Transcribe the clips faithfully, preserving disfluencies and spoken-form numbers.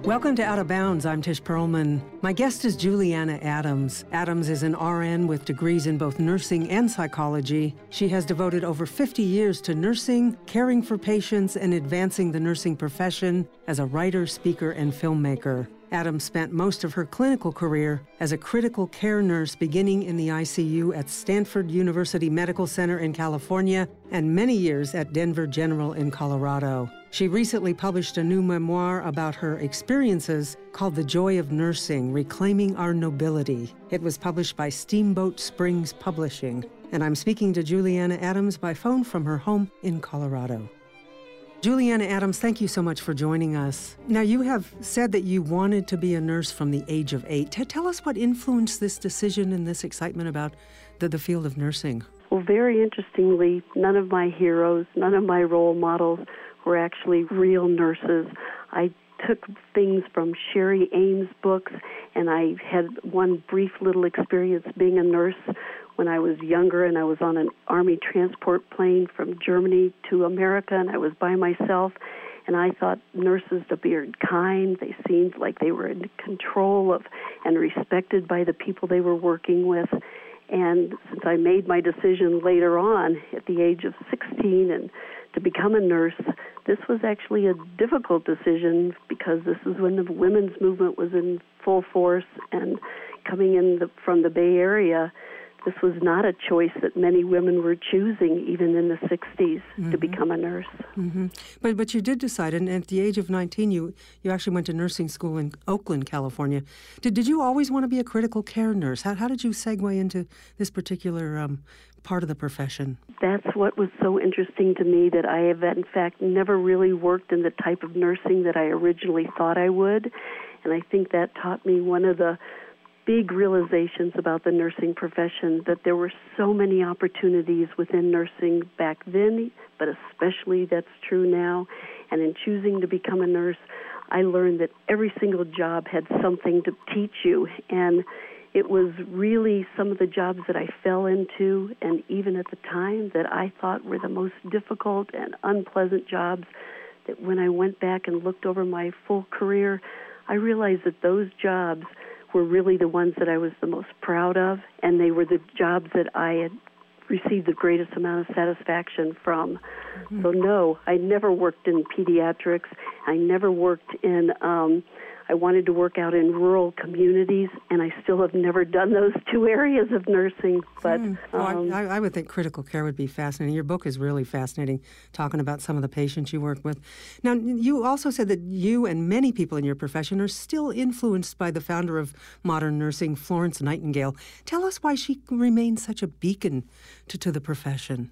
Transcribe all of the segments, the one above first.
Welcome to Out of Bounds. I'm Tish Perlman. My guest is Juliana Adams. Adams is an R N with degrees in both nursing and psychology. She has devoted over fifty years to nursing, caring for patients, and advancing the nursing profession as a writer, speaker, and filmmaker. Adams spent most of her clinical career as a critical care nurse, beginning in the I C U at Stanford University Medical Center in California and many years at Denver General in Colorado. She recently published a new memoir about her experiences called The Joy of Nursing: Reclaiming Our Nobility. It was published by Steamboat Springs Publishing. And I'm speaking to Juliana Adams by phone from her home in Colorado. Juliana Adams, thank you so much for joining us. Now, you have said that you wanted to be a nurse from the age of eight. T- tell us what influenced this decision and this excitement about the, the field of nursing. Well, very interestingly, none of my heroes, none of my role models were actually real nurses. I took things from Sherry Ames' books, and I had one brief little experience being a nurse when I was younger, and I was on an Army transport plane from Germany to America, and I was by myself, and I thought nurses appeared kind. They seemed like they were in control of and respected by the people they were working with. And since I made my decision later on at the age of sixteen and to become a nurse, this was actually a difficult decision because this is when the women's movement was in full force, and coming in the, from the Bay Area, this was not a choice that many women were choosing, even in the sixties, mm-hmm. to become a nurse. Mm-hmm. But but you did decide, and at the age of nineteen, you, you actually went to nursing school in Oakland, California. Did did you always want to be a critical care nurse? How how did you segue into this particular um, part of the profession? That's what was so interesting to me, that I have, in fact, never really worked in the type of nursing that I originally thought I would. And I think that taught me one of the big realizations about the nursing profession, that there were so many opportunities within nursing back then, but especially that's true now. And in choosing to become a nurse, I learned that every single job had something to teach you. And it was really some of the jobs that I fell into, and even at the time that I thought were the most difficult and unpleasant jobs, that when I went back and looked over my full career, I realized that those jobs were really the ones that I was the most proud of, and they were the jobs that I had received the greatest amount of satisfaction from. Mm-hmm. So no, I never worked in pediatrics. I never worked in, um, I wanted to work out in rural communities, and I still have never done those two areas of nursing. But mm. well, um, I, I would think critical care would be fascinating. Your book is really fascinating, talking about some of the patients you work with. Now, you also said that you and many people in your profession are still influenced by the founder of modern nursing, Florence Nightingale. Tell us why she remains such a beacon to, to the profession.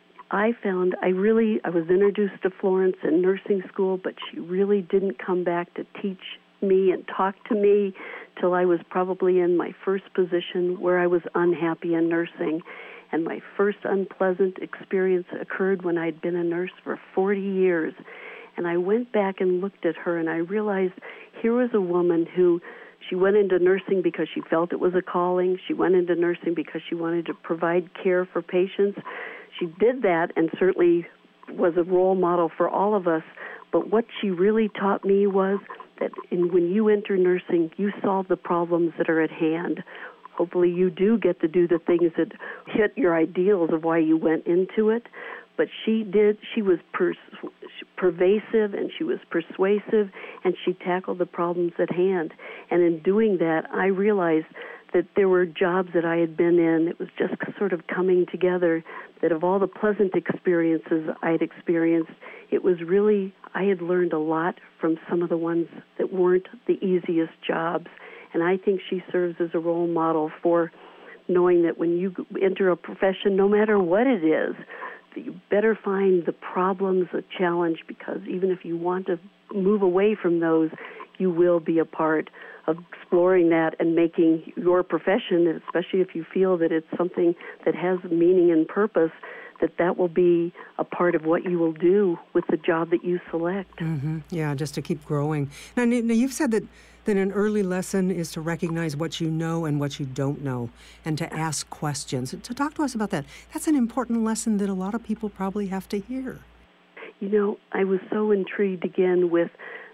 I found I really, I was introduced to Florence in nursing school, but she really didn't come back to teach me and talk to me till I was probably in my first position where I was unhappy in nursing. And my first unpleasant experience occurred when I'd been a nurse for forty years. And I went back and looked at her, and I realized here was a woman who, she went into nursing because she felt it was a calling. She went into nursing because she wanted to provide care for patients. She did that and certainly was a role model for all of us. But what she really taught me was that in, when you enter nursing, you solve the problems that are at hand. Hopefully you do get to do the things that hit your ideals of why you went into it. But she did, she was pers- pervasive, and she was persuasive, and she tackled the problems at hand. And in doing that, I realized that there were jobs that I had been in, it was just sort of coming together, that of all the pleasant experiences I had experienced, it was really, I had learned a lot from some of the ones that weren't the easiest jobs. And I think she serves as a role model for knowing that when you enter a profession, no matter what it is, that you better find the problems a challenge, because even if you want to move away from those, you will be a part of exploring that and making your profession, especially if you feel that it's something that has meaning and purpose, that that will be a part of what you will do with the job that you select. Mm-hmm. Yeah, just to keep growing. Now, now, you've said that, that an early lesson is to recognize what you know and what you don't know, and to ask questions. To talk to us about that. That's an important lesson that a lot of people probably have to hear. You know, I was so intrigued again with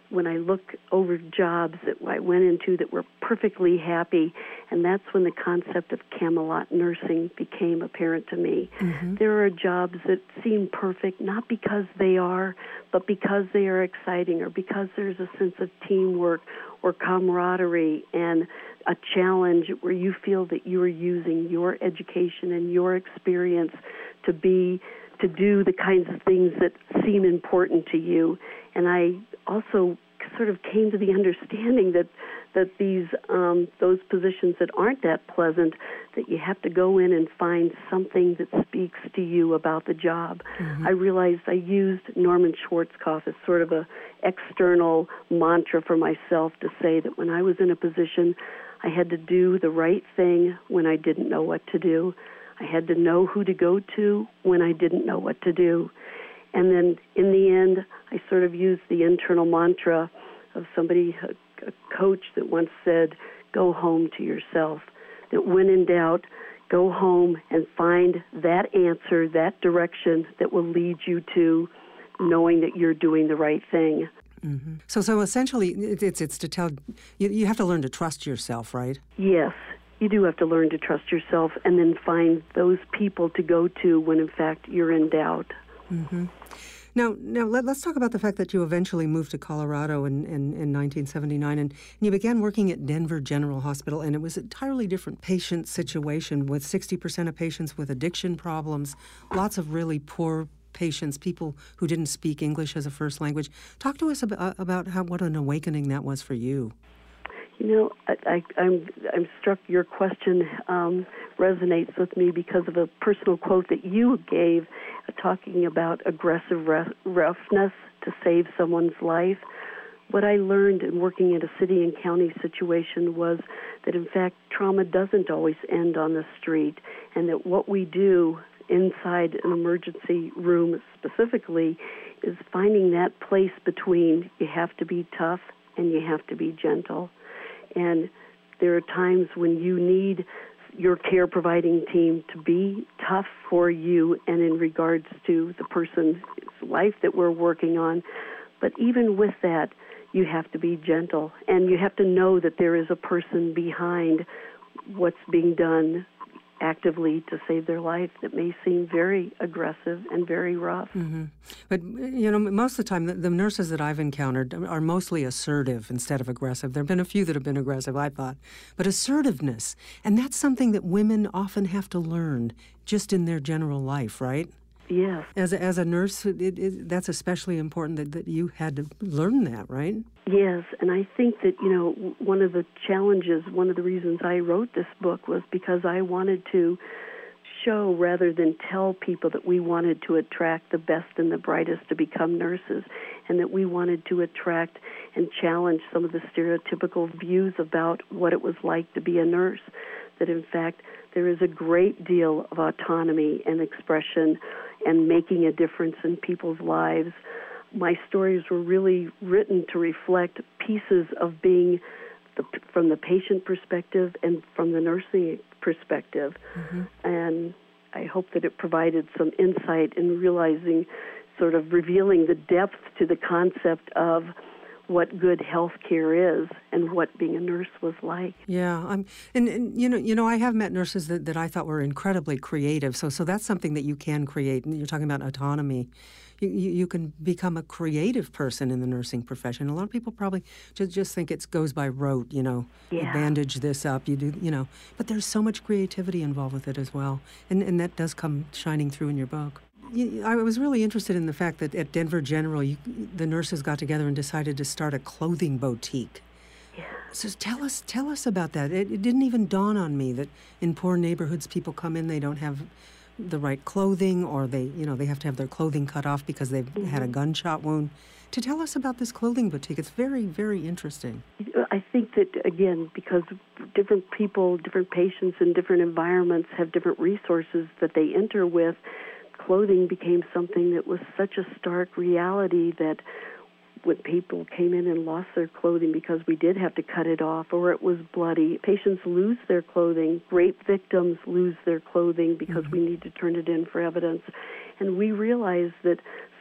when I look over jobs that I went into that were perfectly happy, and that's when the concept of Camelot nursing became apparent to me. Mm-hmm. There are jobs that seem perfect, not because they are, but because they are exciting, or because there's a sense of teamwork or camaraderie and a challenge where you feel that you are using your education and your experience to be to do the kinds of things that seem important to you. And I also sort of came to the understanding that that these um, those positions that aren't that pleasant, that you have to go in and find something that speaks to you about the job. Mm-hmm. I realized I used Norman Schwarzkopf as sort of a external mantra for myself to say that when I was in a position, I had to do the right thing when I didn't know what to do. I had to know who to go to when I didn't know what to do. And then in the end, I sort of used the internal mantra of somebody, a, a coach that once said, go home to yourself. That when in doubt, go home and find that answer, that direction that will lead you to knowing that you're doing the right thing. Mm-hmm. So, so essentially, it's it's to tell you, you have to learn to trust yourself, right? Yes, you do have to learn to trust yourself, and then find those people to go to when, in fact, you're in doubt. Mm-hmm. Now, now let, let's talk about the fact that you eventually moved to Colorado in, in, in nineteen seventy-nine, and, and you began working at Denver General Hospital, and it was an entirely different patient situation with sixty percent of patients with addiction problems, lots of really poor patients, people who didn't speak English as a first language. Talk to us about, about how what an awakening that was for you. You know, I, I, I'm I'm struck. Your question um, resonates with me because of a personal quote that you gave, uh, talking about aggressive rough, roughness to save someone's life. What I learned in working in a city and county situation was that, in fact, trauma doesn't always end on the street, and that what we do inside an emergency room specifically is finding that place between you have to be tough and you have to be gentle. And there are times when you need your care providing team to be tough for you and in regards to the person's life that we're working on. But even with that, you have to be gentle, and you have to know that there is a person behind what's being done actively to save their life that may seem very aggressive and very rough. Mm-hmm. But, you know, most of the time, the, the nurses that I've encountered are mostly assertive instead of aggressive. There have been a few that have been aggressive, I thought. But assertiveness, and that's something that women often have to learn just in their general life, right? Yes. As a, as a nurse, it, it, that's especially important that, that you had to learn that, right? Yes, and I think that, you know, one of the challenges, one of the reasons I wrote this book was because I wanted to show rather than tell people that we wanted to attract the best and the brightest to become nurses, and that we wanted to attract and challenge some of the stereotypical views about what it was like to be a nurse, that in fact there is a great deal of autonomy and expression and making a difference in people's lives. My stories were really written to reflect pieces of being the, from the patient perspective and from the nursing perspective. Mm-hmm. And I hope that it provided some insight in realizing, sort of revealing the depth to the concept of what good health care is and what being a nurse was like. Yeah, I'm, and, and you know, you know, I have met nurses that, that I thought were incredibly creative. So, so that's something that you can create. And you're talking about autonomy. You, you, you can become a creative person in the nursing profession. A lot of people probably just just think it goes by rote. You know, yeah. You bandage this up. You do, you know, but there's so much creativity involved with it as well, and and that does come shining through in your book. I was really interested in the fact that at Denver General, you, the nurses got together and decided to start a clothing boutique. Yeah. So tell us, tell us about that. It, it didn't even dawn on me that in poor neighborhoods, people come in, they don't have the right clothing, or they, you know, they have to have their clothing cut off because they've mm-hmm. had a gunshot wound. To tell us about this clothing boutique, it's very, very interesting. I think that, again, because different people, different patients in different environments have different resources that they enter with, clothing became something that was such a stark reality that when people came in and lost their clothing because we did have to cut it off or it was bloody, patients lose their clothing. Rape victims lose their clothing because mm-hmm. we need to turn it in for evidence. And we realized that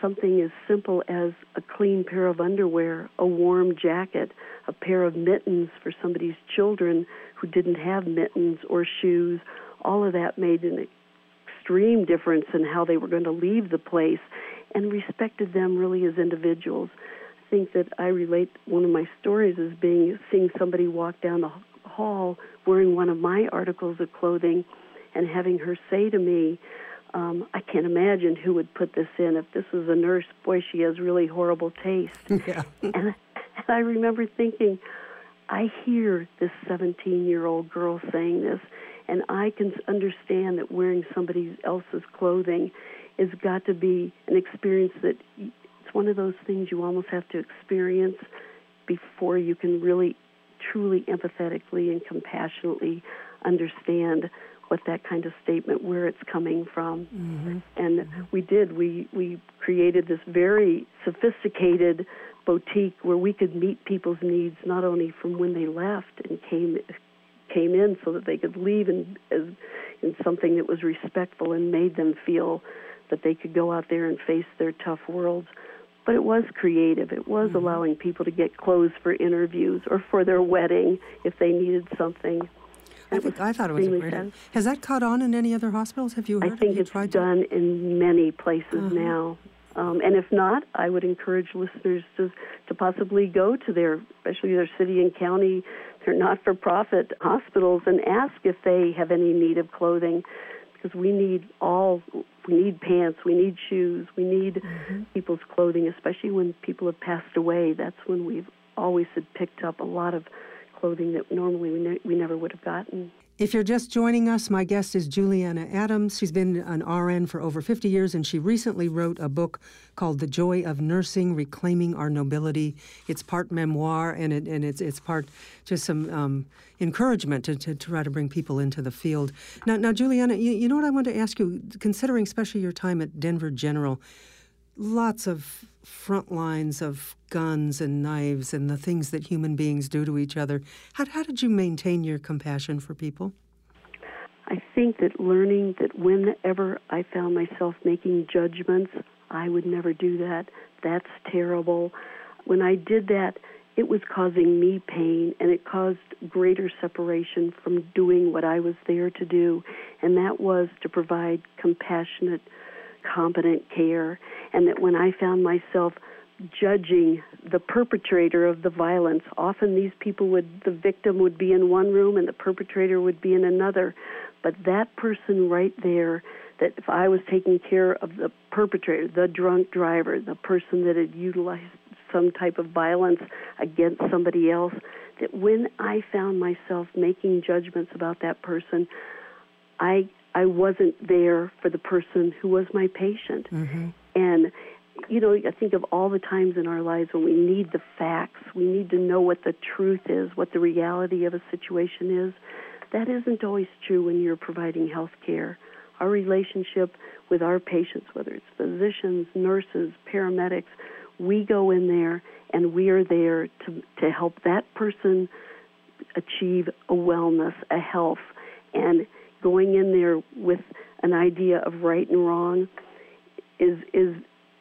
something as simple as a clean pair of underwear, a warm jacket, a pair of mittens for somebody's children who didn't have mittens or shoes. All of that made an extreme difference in how they were going to leave the place, and respected them really as individuals. I think that I relate one of my stories as being seeing somebody walk down the hall wearing one of my articles of clothing and having her say to me, um, I can't imagine who would put this in. If this was a nurse, boy, she has really horrible taste. Yeah. and, and I remember thinking, I hear this seventeen-year-old girl saying this, and I can understand that wearing somebody else's clothing has got to be an experience that it's one of those things you almost have to experience before you can really, truly empathetically and compassionately understand what that kind of statement, where it's coming from. Mm-hmm. And mm-hmm. we did. We, we created this very sophisticated boutique where we could meet people's needs not only from when they left and came came in so that they could leave in, as, in something that was respectful and made them feel that they could go out there and face their tough worlds. But it was creative. It was mm-hmm. allowing people to get clothes for interviews or for their wedding if they needed something. I, think, I thought it was great. Sad. Has that caught on in any other hospitals? Have you heard? I think it's done to? in many places uh-huh. now. Um, and if not, I would encourage listeners to to possibly go to their, especially their city and county, their not-for-profit hospitals, and ask if they have any need of clothing, because we need all, we need pants, we need shoes, we need mm-hmm. people's clothing, especially when people have passed away. That's when we've always had picked up a lot of clothing that normally we, ne- we never would have gotten. If you're just joining us, my guest is Juliana Adams. She's been an R N for over fifty years, and she recently wrote a book called The Joy of Nursing, Reclaiming Our Nobility. It's part memoir, and it, and it's it's part just some um, encouragement to, to try to bring people into the field. Now, now Juliana, you, you know what I want to ask you, considering especially your time at Denver General, lots of front lines of guns and knives and the things that human beings do to each other. How, how did you maintain your compassion for people? I think that learning that whenever I found myself making judgments, I would never do that. That's terrible. When I did that, it was causing me pain, and it caused greater separation from doing what I was there to do, and that was to provide compassionate, competent care. And that when I found myself judging the perpetrator of the violence, often these people would, the victim would be in one room and the perpetrator would be in another. But that person right there, that if I was taking care of the perpetrator, the drunk driver, the person that had utilized some type of violence against somebody else, that when I found myself making judgments about that person, I I wasn't there for the person who was my patient. Mm-hmm. And, you know, I think of all the times in our lives when we need the facts, we need to know what the truth is, what the reality of a situation is. That isn't always true when you're providing health care. Our relationship with our patients, whether it's physicians, nurses, paramedics, we go in there and we are there to, to help that person achieve a wellness, a health, and going in there with an idea of right and wrong is is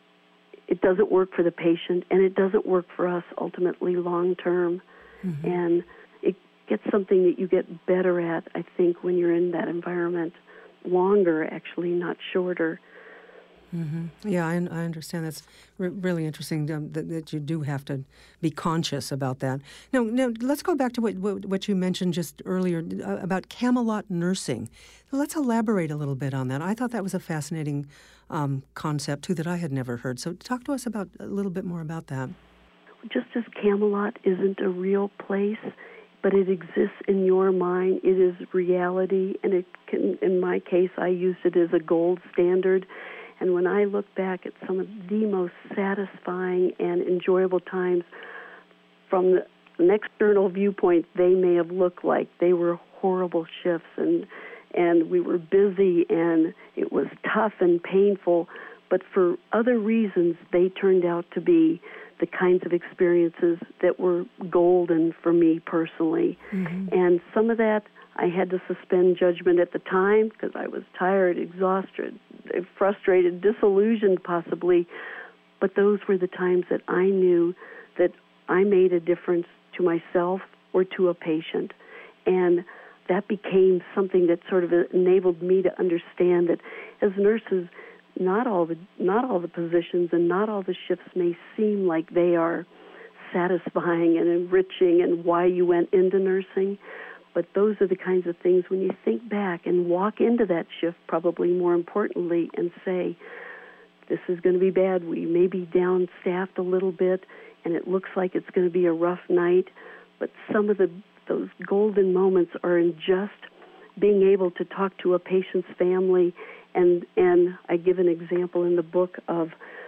it doesn't work for the patient, and it doesn't work for us ultimately long term. Mm-hmm. And it gets something that you get better at, I think, when you're in that environment longer, actually, not shorter. Mm-hmm. Yeah, I, I understand. That's re- really interesting um, that, that you do have to be conscious about that. Now, now let's go back to what, what, what you mentioned just earlier uh, about Camelot nursing. Let's elaborate a little bit on that. I thought that was a fascinating um, concept, too, that I had never heard. So talk to us about a little bit more about that. Just as Camelot isn't a real place, but it exists in your mind, it is reality, and it can, in my case, I used it as a gold standard. And when I look back at some of the most satisfying and enjoyable times, from the, an external viewpoint, they may have looked like they were horrible shifts, and and we were busy, and it was tough and painful, but for other reasons, they turned out to be the kinds of experiences that were golden for me personally. Mm-hmm. And some of that, I had to suspend judgment at the time because I was tired, exhausted, frustrated, disillusioned possibly. but those were the times that I knew that I made a difference to myself or to a patient. And that became something that sort of enabled me to understand that as nurses, not all the not all the positions and not all the shifts may seem like they are satisfying and enriching and why you went into nursing, but those are the kinds of things when you think back and walk into that shift, probably more importantly, and say, this is going to be bad. We may be down-staffed a little bit, and it looks like it's going to be a rough night, but some of the those golden moments are in just being able to talk to a patient's family. And and I give an example in the book of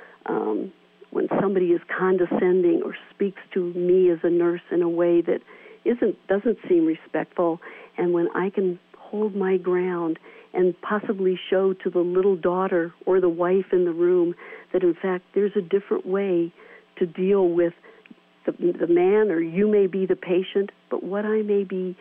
um, when somebody is condescending or speaks to me as a nurse in a way that isn't doesn't seem respectful, and when I can hold my ground and possibly show to the little daughter or the wife in the room that, in fact, there's a different way to deal with the, the man, or you may be the patient, but what I may be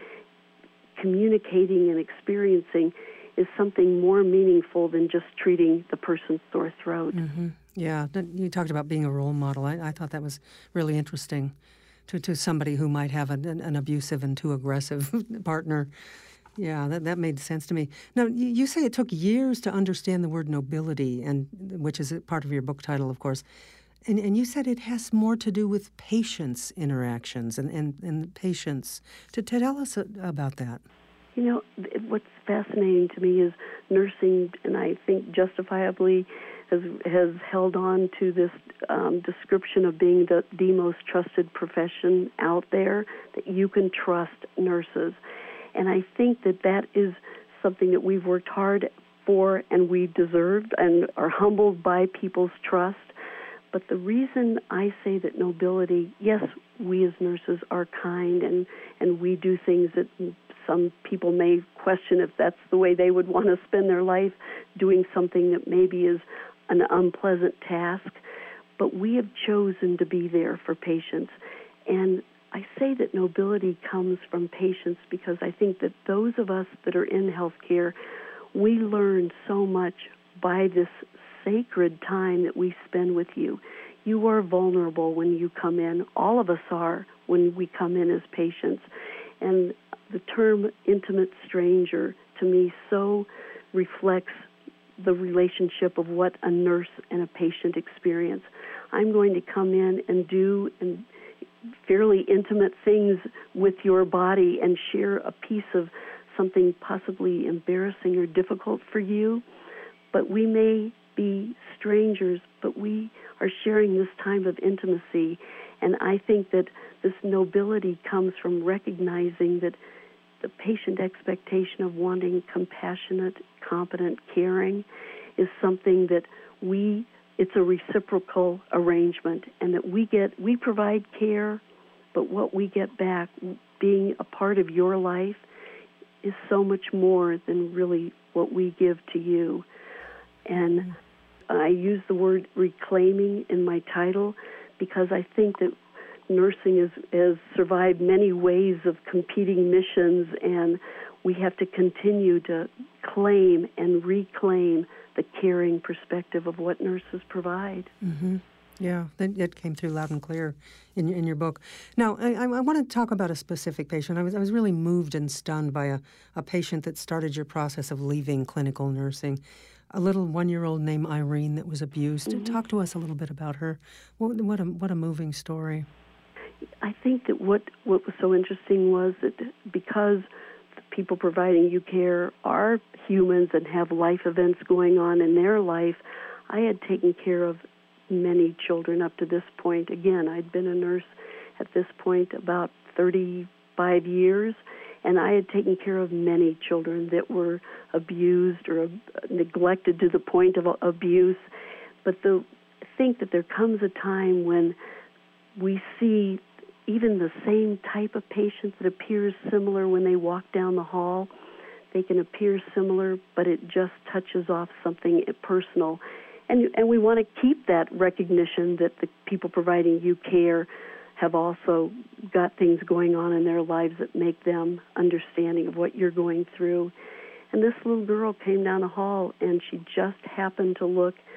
communicating and experiencing is something more meaningful than just treating the person's sore throat. Mm-hmm. Yeah, you talked about being a role model. I, I thought that was really interesting to, to somebody who might have an, an abusive and too aggressive partner. Yeah, that, that made sense to me. Now, you, you say it took years to understand the word nobility, and which is a part of your book title, of course. And, and you said it has more to do with patients' interactions and, and, and patients. To, to tell us about that. You know, what's fascinating to me is nursing, and I think justifiably has, has held on to this um, description of being the, the most trusted profession out there, that you can trust nurses. And I think that that is something that we've worked hard for and we deserved and are humbled by people's trust. But the reason I say that nobility, yes, we as nurses are kind and, and we do things that some people may question if that's the way they would want to spend their life, doing something that maybe is an unpleasant task. But we have chosen to be there for patients. And I say that nobility comes from patients because I think that those of us that are in healthcare, we learn so much by this sacred time that we spend with you. You are vulnerable when you come in. All of us are when we come in as patients. And the term intimate stranger to me so reflects the relationship of what a nurse and a patient experience. I'm going to come in and do and fairly intimate things with your body and share a piece of something possibly embarrassing or difficult for you, but we may be strangers, but we are sharing this time of intimacy. And I think that this nobility comes from recognizing that the patient expectation of wanting compassionate, competent caring is something that we, it's a reciprocal arrangement, and that we get, we provide care, but what we get back, being a part of your life, is so much more than really what we give to you. And I use the word reclaiming in my title because I think that nursing is, has survived many waves of competing missions, and we have to continue to claim and reclaim the caring perspective of what nurses provide. Mm-hmm. Yeah, that, that came through loud and clear in, in your book. Now, I, I want to talk about a specific patient. I was I was really moved and stunned by a, a patient that started your process of leaving clinical nursing. A little one-year-old named Irene that was abused. Mm-hmm. Talk to us a little bit about her. What, what a what a moving story. I think that what, what was so interesting was that because the people providing you care are humans and have life events going on in their life, I had taken care of many children up to this point. Again, I'd been a nurse at this point about thirty-five years, and I had taken care of many children that were abused or uh, neglected to the point of abuse. But the, I think that there comes a time when we see even the same type of patient that appears similar when they walk down the hall. They can appear similar, but it just touches off something personal. And, and we want to keep that recognition that the people providing you care have also got things going on in their lives that make them understanding of what you're going through. And this little girl came down the hall, and she just happened to look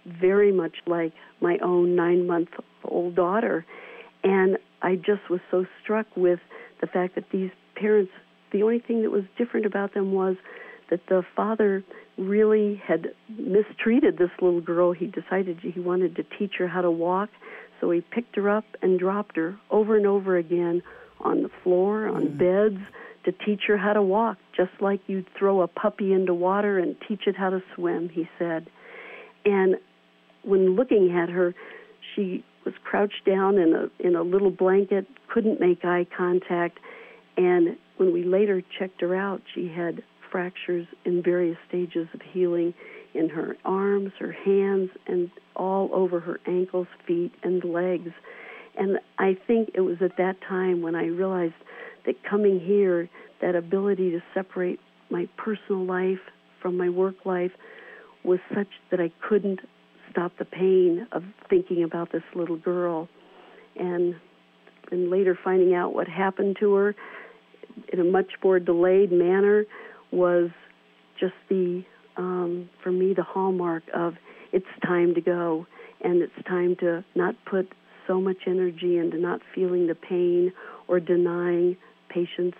very much like my own nine-month-old daughter. And I just was so struck with the fact that these parents, the only thing that was different about them was that the father really had mistreated this little girl. He decided he wanted to teach her how to walk, so he picked her up and dropped her over and over again on the floor, on mm. beds, to teach her how to walk, just like you'd throw a puppy into water and teach it how to swim, he said. And when looking at her, she was crouched down in a in a little blanket, couldn't make eye contact, and when we later checked her out, she had fractures in various stages of healing in her arms, her hands, and all over her ankles, feet, and legs. And I think it was at that time when I realized that coming here, that ability to separate my personal life from my work life was such that I couldn't stop the pain of thinking about this little girl. And, and later finding out what happened to her in a much more delayed manner was just the, um, for me, the hallmark of it's time to go, and it's time to not put so much energy into not feeling the pain or denying patients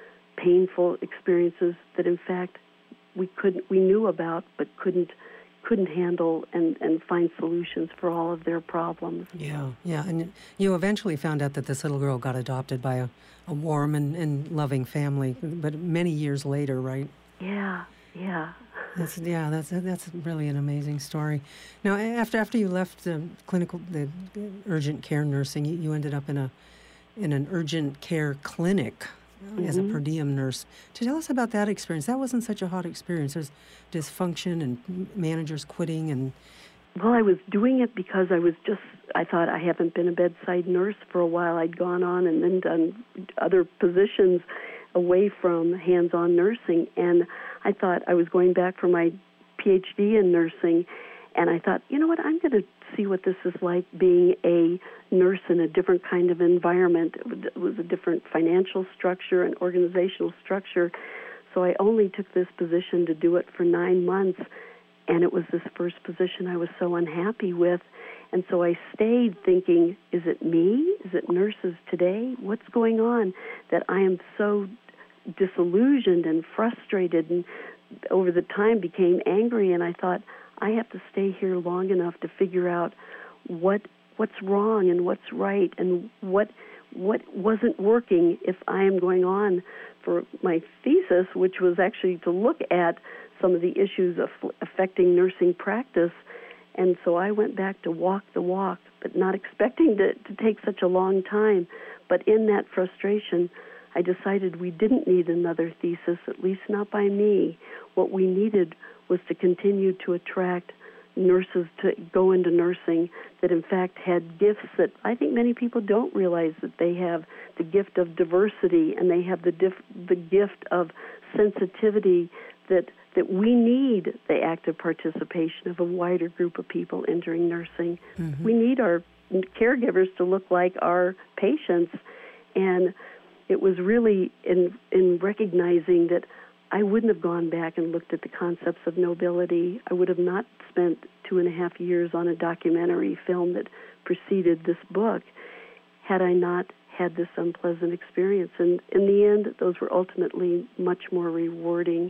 painful experiences that, in fact, we couldn't, we knew about, but couldn't couldn't handle and, and find solutions for all of their problems. Yeah, yeah. And you eventually found out that this little girl got adopted by a, a warm and, and loving family, but many years later, right? Yeah, yeah. That's, yeah, that's that's really an amazing story. Now, after after you left the clinical, the urgent care nursing, you, you ended up in a in an urgent care clinic mm-hmm. as a per diem nurse. To tell us about that experience. That wasn't such a hot experience. There's dysfunction and managers quitting and. Well, I was doing it because I was just, I thought I haven't been a bedside nurse for a while. I'd gone on and then done other positions away from hands-on nursing, and I thought I was going back for my P H D in nursing, and I thought, you know what, I'm going to see what this is like being a nurse in a different kind of environment. It was a different financial structure and organizational structure, so I only took this position to do it for nine months, and it was this first position I was so unhappy with. And so I stayed thinking, is it me? Is it nurses today? What's going on that I am so disillusioned and frustrated, and over the time became angry, and I thought, I have to stay here long enough to figure out what what's wrong and what's right and what what wasn't working if I am going on for my thesis, which was actually to look at some of the issues of affecting nursing practice. And so I went back to walk the walk, but not expecting to, to take such a long time. But in that frustration, I decided we didn't need another thesis, at least not by me. What we needed was to continue to attract nurses to go into nursing that, in fact, had gifts that I think many people don't realize that they have the gift of diversity, and they have the dif- the gift of sensitivity that that we need the active participation of a wider group of people entering nursing. Mm-hmm. We need our caregivers to look like our patients. And it was really in in recognizing that I wouldn't have gone back and looked at the concepts of nobility. I would have not spent two and a half years on a documentary film that preceded this book had I not had this unpleasant experience. And in the end, those were ultimately much more rewarding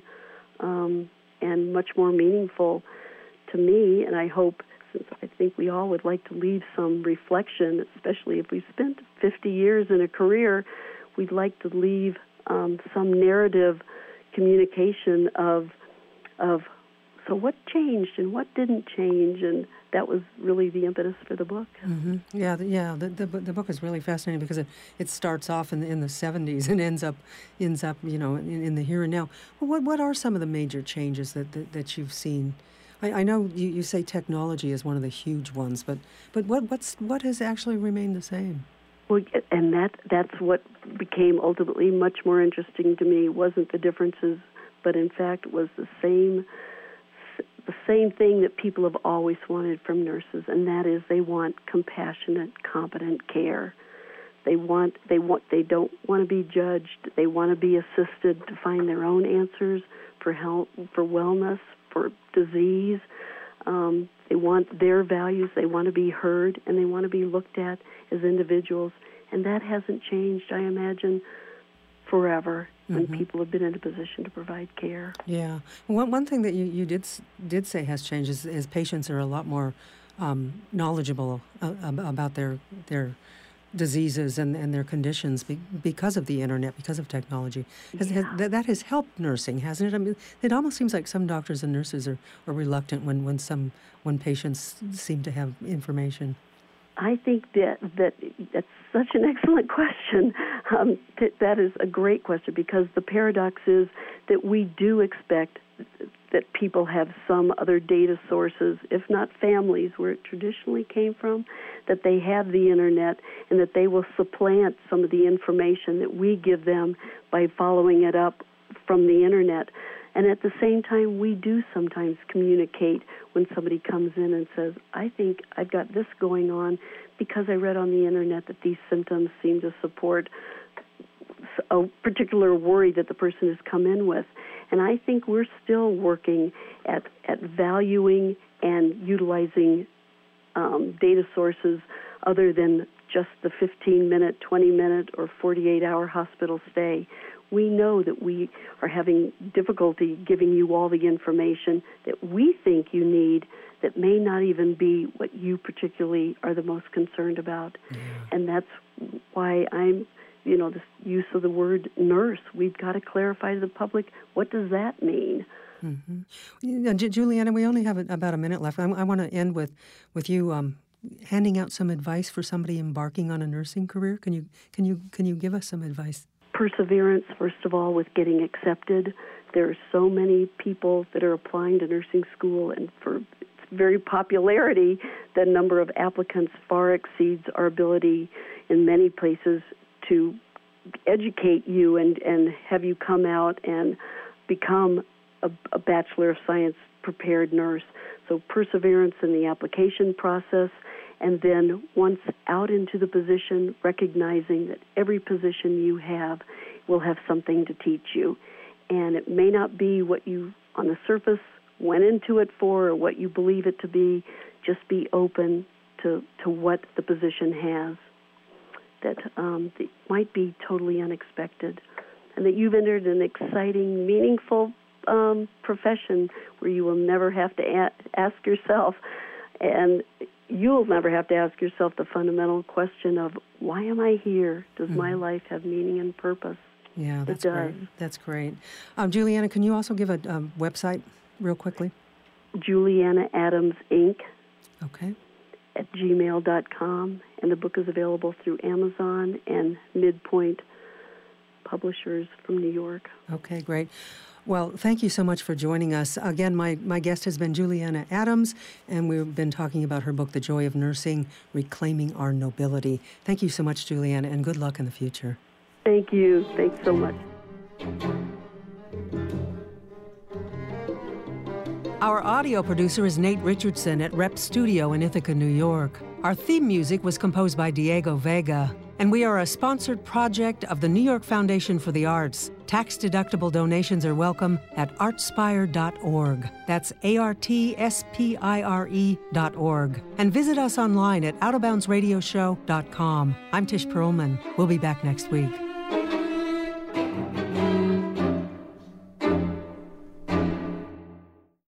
um, and much more meaningful to me. And I hope, since I think we all would like to leave some reflection, especially if we spent fifty years in a career, we'd like to leave um, some narrative communication of of so what changed and what didn't change, and that was really the impetus for the book. Mm-hmm. Yeah, the, yeah. The, the the book is really fascinating because it, it starts off in the, in the seventies and ends up ends up you know in, in the here and now. Well, what what are some of the major changes that that, that you've seen? I, I know you, you say technology is one of the huge ones, but but what what's what has actually remained the same? Well, and that that's what became ultimately much more interesting to me. Wasn't the differences, but in fact was the same the same thing that people have always wanted from nurses, and that is they want compassionate, competent care. They want they want they don't want to be judged. They want to be assisted to find their own answers for health, for wellness, for disease, um, They want their values. They want to be heard, and they want to be looked at as individuals. And that hasn't changed, I imagine, forever when mm-hmm. people have been in a position to provide care. Yeah. One one thing that you, you did did say has changed is, is patients are a lot more um, knowledgeable uh, about their their diseases and, and their conditions be, because of the internet, because of technology. Has, yeah. has, that, that has helped nursing, hasn't it? I mean, it almost seems like some doctors and nurses are, are reluctant when, when some when patients seem to have information. I think that, that that's such an excellent question. Um, that, that is a great question, because the paradox is that we do expect that people have some other data sources, if not families, where it traditionally came from, that they have the internet, and that they will supplant some of the information that we give them by following it up from the internet. And at the same time, we do sometimes communicate when somebody comes in and says, I think I've got this going on because I read on the internet that these symptoms seem to support a particular worry that the person has come in with. And I think we're still working at, at valuing and utilizing um, data sources other than just the fifteen-minute, twenty-minute, or forty-eight hour hospital stay. We know that we are having difficulty giving you all the information that we think you need that may not even be what you particularly are the most concerned about. Yeah. And that's why I'm, you know, the use of the word nurse. We've got to clarify to the public, what does that mean? Mm-hmm. You know, J- Juliana, we only have about a minute left. I, I want to end with, with you um, handing out some advice for somebody embarking on a nursing career. Can you can you can you give us some advice? Perseverance, first of all, with getting accepted. There are so many people that are applying to nursing school, and for its very popularity, the number of applicants far exceeds our ability in many places to educate you and, and have you come out and become a, a Bachelor of Science prepared nurse. So perseverance in the application process, and then once out into the position, recognizing that every position you have will have something to teach you. And it may not be what you, on the surface, went into it for or what you believe it to be. Just be open to, to what the position has that, um, that might be totally unexpected, and that you've entered an exciting, meaningful um, profession where you will never have to a- ask yourself, and you'll never have to ask yourself the fundamental question of, why am I here? Does mm-hmm. my life have meaning and purpose? Yeah, that's it does. great. That's great. Um, Juliana, can you also give a um, website real quickly? Juliana Adams Incorporated. Okay. At gmail dot com, and the book is available through Amazon and Midpoint Publishers from New York. Okay, great. Well, thank you so much for joining us. Again, my, my guest has been Juliana Adams, and we've been talking about her book, The Joy of Nursing, Reclaiming Our Nobility. Thank you so much, Juliana, and good luck in the future. Thank you. Thanks so much. Our audio producer is Nate Richardson at Rep Studio in Ithaca, New York. Our theme music was composed by Diego Vega, and we are a sponsored project of the New York Foundation for the Arts. Tax-deductible donations are welcome at artspire dot org. That's A R T S P I R E dot org. And visit us online at out of bounds radio show dot com. I'm Tish Perlman. We'll be back next week.